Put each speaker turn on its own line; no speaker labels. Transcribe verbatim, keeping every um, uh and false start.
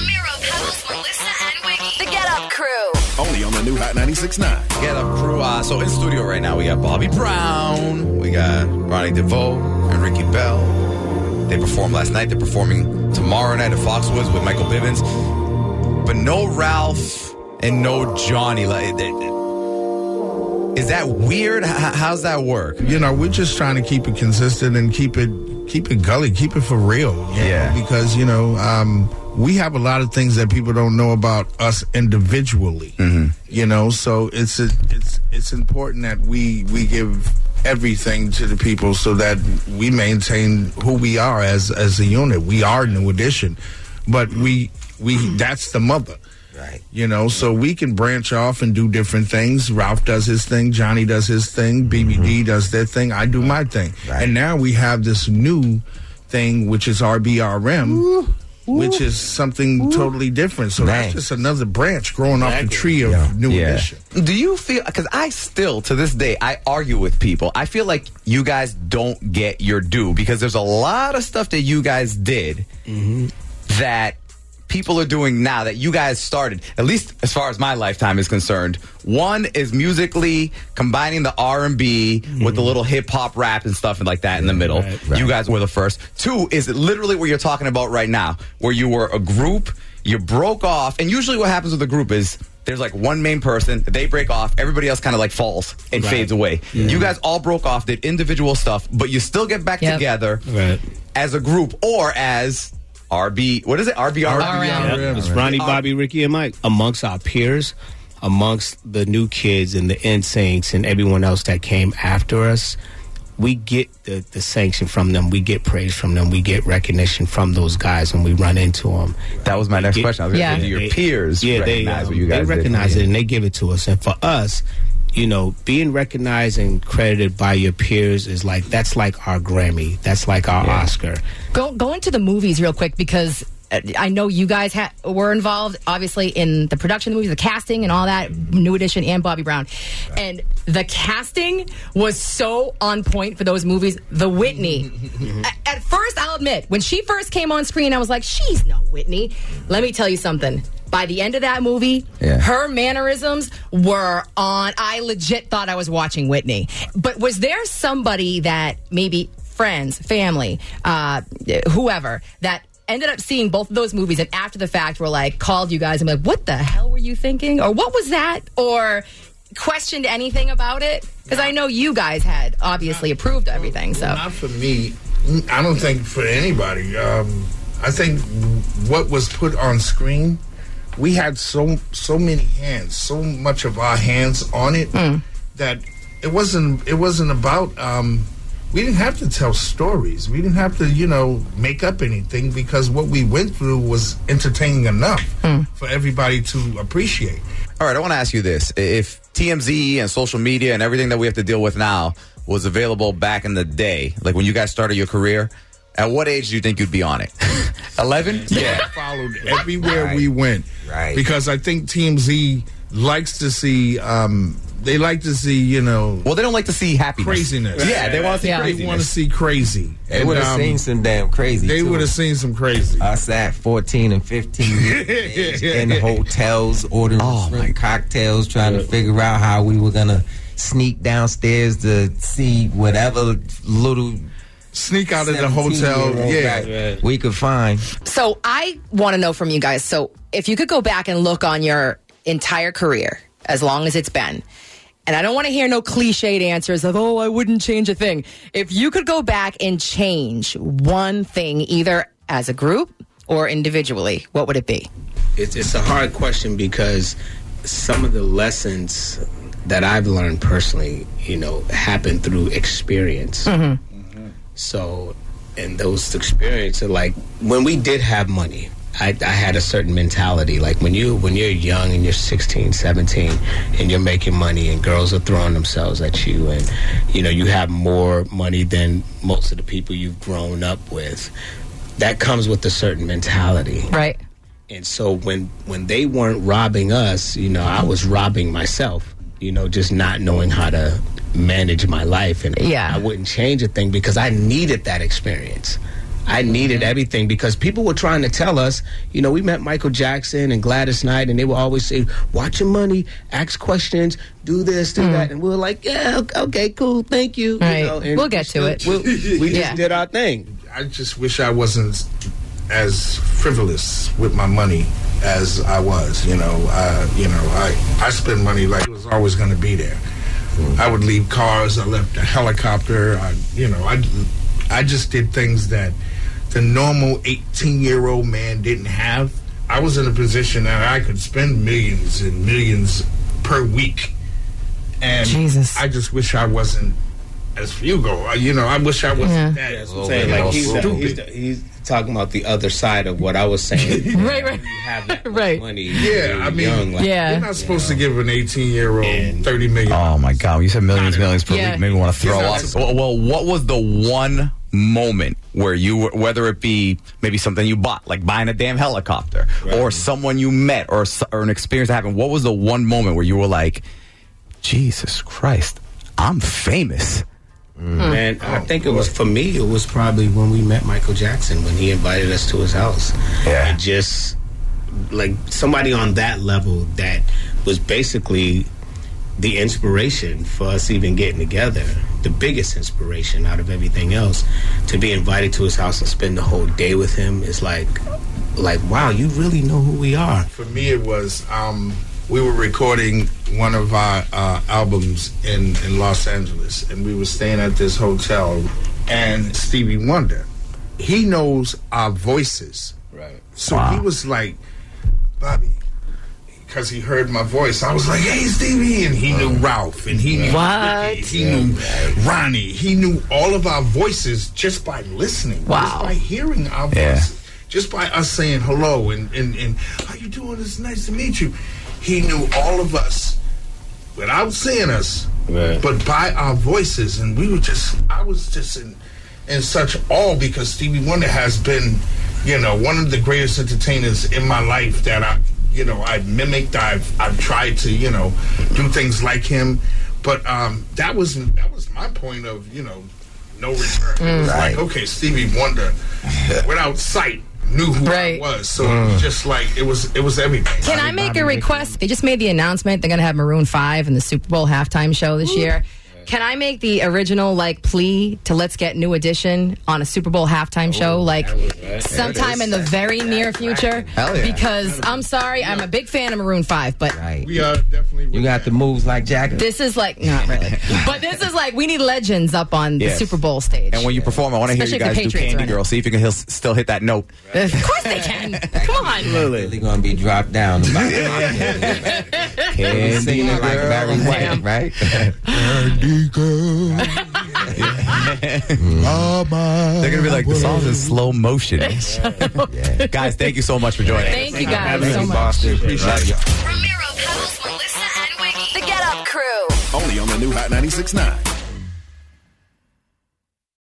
Miro, Pebbles, Melissa, and Wiggy. The Get Up Crew.
Only on the new Hot ninety-six point nine.
Get Up Crew. Uh, so in studio right now, we got Bobby Brown, we got Ronnie DeVoe, and Ricky Bell. They performed last night. They're performing tomorrow night at Foxwoods with Michael Bivins. But no Ralph and no Johnny. Like, is that weird? H- how's that work?
You know, we're just trying to keep it consistent and keep it keep it gully, keep it for real. You
Yeah.
know? Because, you know, um, we have a lot of things that people don't know about us individually.
Mm-hmm.
You know, so it's a, it's it's important that we we give everything to the people so that we maintain who we are as as a unit. We are New Edition, but we we that's the mother.
Right.
You know, so we can branch off and do different things. Ralph does his thing. Johnny does his thing. B B D mm-hmm. does their thing. I do my thing.
Right.
And now we have this new thing, which is R B R M, ooh, ooh, which is something ooh. totally different. So
Dang.
that's just another branch growing exactly. off the tree of
yeah.
New
yeah.
Edition.
Do you feel, because I still, to this day, I argue with people. I feel like you guys don't get your due because there's a lot of stuff that you guys did mm-hmm. that people are doing now that you guys started, at least as far as my lifetime is concerned. One is musically combining the R and B mm-hmm. with the little hip-hop rap and stuff and like that in the middle. Right, right. You guys were the first. Two is literally what you're talking about right now, where you were a group, you broke off, and usually what happens with a group is there's like one main person, they break off, everybody else kind of like falls and right. fades away. Yeah. You guys all broke off, did individual stuff, but you still get back yep. together
right.
as a group or as R B, what is it? R B R M.
Yeah, it's Ronnie, Bobby, Ricky, and Mike. Amongst our peers, amongst the new kids and the N Syncs and everyone else that came after us, we get the, the sanction from them. We get praise from them. We get recognition from those guys when we run into them.
That was my next get, question. I was going to
yeah.
say, do your
they,
peers
yeah,
recognize
they, um,
what you guys
They recognize
did?
it and they give it to us. And for us, you know, being recognized and credited by your peers is like, that's like our Grammy. That's like our yeah. Oscar.
Go, go into the movies real quick because I know you guys ha- were involved, obviously, in the production of the movie, the casting and all that, New Edition and Bobby Brown. And the casting was so on point for those movies. The Whitney. a- at first, I'll admit, when she first came on screen, I was like, she's no Whitney. Let me tell you something. By the end of that movie, yeah. her mannerisms were on. I legit thought I was watching Whitney. But was there somebody that maybe friends, family, uh, whoever, that ended up seeing both of those movies and after the fact were like, called you guys and like, what the hell were you thinking? Or what was that? Or questioned anything about it? Because I know you guys had obviously not, approved everything. So
not for me. I don't think for anybody. Um, I think what was put on screen, we had so so many hands, so much of our hands on it mm. that it wasn't it wasn't about. Um, we didn't have to tell stories. We didn't have to, you know, make up anything because what we went through was entertaining enough mm. for everybody to appreciate.
All right, I want to ask you this: if T M Z and social media and everything that we have to deal with now was available back in the day, like when you guys started your career, at what age do you think you'd be on it? eleven?
Yeah. Followed everywhere right. we went.
Right.
Because I think T M Z likes to see, um, they like to see, you know.
Well, they don't like to see happiness.
Craziness.
Yeah, they want to see
yeah.
craziness.
They want to see crazy.
They would have um, seen some damn crazy.
They would have seen some crazy.
I sat fourteen and fifteen years in hotels, ordering
oh,
shrimp cocktails, trying to figure out how we were going to sneak downstairs to see whatever little.
Sneak out of the hotel, yeah,
right, we could find.
So I want to know from you guys. So if you could go back and look on your entire career, as long as it's been, and I don't want to hear no cliched answers of, oh, I wouldn't change a thing. If you could go back and change one thing, either as a group or individually, what would it be?
It's, it's a hard question because some of the lessons that I've learned personally, you know, happen through experience. Mm-hmm. So, and those experiences are like, when we did have money, I, I had a certain mentality. Like when you when you're young and you're sixteen, seventeen, and you're making money and girls are throwing themselves at you, and you know you have more money than most of the people you've grown up with. That comes with a certain mentality,
right?
And so when when they weren't robbing us, you know, I was robbing myself. You know, just not knowing how to manage my life, and
yeah.
I wouldn't change a thing because I needed that experience. I needed everything because people were trying to tell us, you know, we met Michael Jackson and Gladys Knight, and they would always say, watch your money, ask questions, do this, do mm. that. And we were like, yeah, okay, cool, thank you.
Right.
You know, and
we'll get to it.
We'll, we
yeah.
just did our thing.
I just wish I wasn't as frivolous with my money as I was. You know, uh, you know, I, I spend money like it was always going to be there. Mm. I would leave cars. I left a helicopter. I, you know, I, I just did things that the normal eighteen-year-old man didn't have. I was in a position that I could spend millions and millions per week. And
Jesus.
I just wish I wasn't as Fugo. You know, I wish I wasn't
Yeah.
that.
That's what I'm saying. Like, he's, the, he's, the, he's talking about the other side of what I was saying.
Right, right.
You have that much
Right.
money.
Yeah, I mean,
young, like,
Yeah.
You're not supposed
you know.
to give an eighteen-year-old
And-
thirty million.
Oh my God! You said millions,
Not
millions per
Yeah.
week. Made me want to throw
You're
up.
not
Well, well, what was the one moment where you, were, whether it be maybe something you bought, like buying a damn helicopter,
Right.
or someone you met, or s- or an experience that happened? What was the one moment where you were like, Jesus Christ, I'm famous?
Man, I think it was, for me, it was probably when we met Michael Jackson, when he invited us to his house.
Yeah.
It just, like, somebody on that level that was basically the inspiration for us even getting together, the biggest inspiration out of everything else, to be invited to his house and spend the whole day with him is like, like, wow, you really know who we are.
For me, it was um, we were recording one of our uh, albums in, in Los Angeles, and we were staying at this hotel, and Stevie Wonder, he knows our voices.
Right.
So
Wow.
he was like, Bobby, because he heard my voice. I was like, hey, Stevie. And he knew Ralph, and he knew
What?
Ricky, he knew Ronnie. He knew all of our voices just by listening,
Wow.
just by hearing our
Yeah.
voices, just by us saying hello and, and, and how you doing? It's nice to meet you. He knew all of us without seeing us,
Right.
but by our voices. And we were just, I was just in, in such awe because Stevie Wonder has been, you know, one of the greatest entertainers in my life that I, you know, I've mimicked. I've I've tried to, you know, do things like him. But um, that was that was my point of, you know, no return. It was
Right.
like, okay, Stevie Wonder, without sight, knew who
Right.
I was. So it was just like it was it was everything.
Can I make a request? They just made the announcement they're going to have Maroon five in the Super Bowl halftime show this year. Can I make the original like plea to Let's Get New Edition on a Super Bowl halftime show like sometime in the very near future?
Hell yeah.
Because I'm sorry, I'm a big fan of Maroon five, but
Right.
We are definitely.
You got the moves like Jagger.
this is like not really. But this is like we need legends up on the
Yes.
Super Bowl stage.
And when you perform, I want to hear you
Especially if
guys
the
do
Patriots are
Candy
in it.
Girl. See if you can he'll s- still hit that note.
Of course they can. Come on.
Really gonna be dropped down. About
Candy
Singing it like
Girl.
Barry White,
Damn.
right?
Candy Girl. They're gonna be like the song's in slow motion. Guys, thank you so much for joining.
Thank you guys
having
so
me,
much.
Boston.
Love you.
Ramiro, Pebbles, Melissa, and Wiggy. The Get Up Crew.
Only on the new Hot ninety-six point nine.